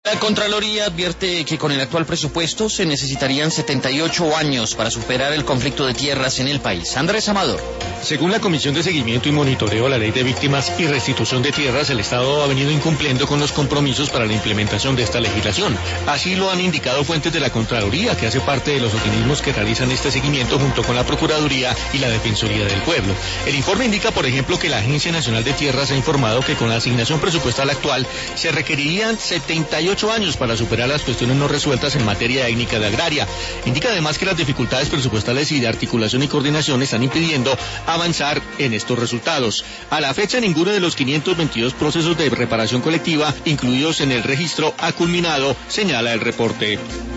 La Contraloría advierte que con el actual presupuesto se necesitarían 78 años para superar el conflicto de tierras en el país. Andrés Amador. Según la Comisión de Seguimiento y Monitoreo a la Ley de Víctimas y Restitución de Tierras, el Estado ha venido incumpliendo con los compromisos para la implementación de esta legislación. Así lo han indicado fuentes de la Contraloría, que hace parte de los organismos que realizan este seguimiento junto con la Procuraduría y la Defensoría del Pueblo. El informe indica, por ejemplo, que la Agencia Nacional de Tierras ha informado que con la asignación presupuestal actual se requerirían 78 años para superar las cuestiones no resueltas en materia étnica de agraria. Indica además que las dificultades presupuestales y de articulación y coordinación están impidiendo avanzar en estos resultados. A la fecha, ninguno de los 522 procesos de reparación colectiva incluidos en el registro ha culminado, señala el reporte.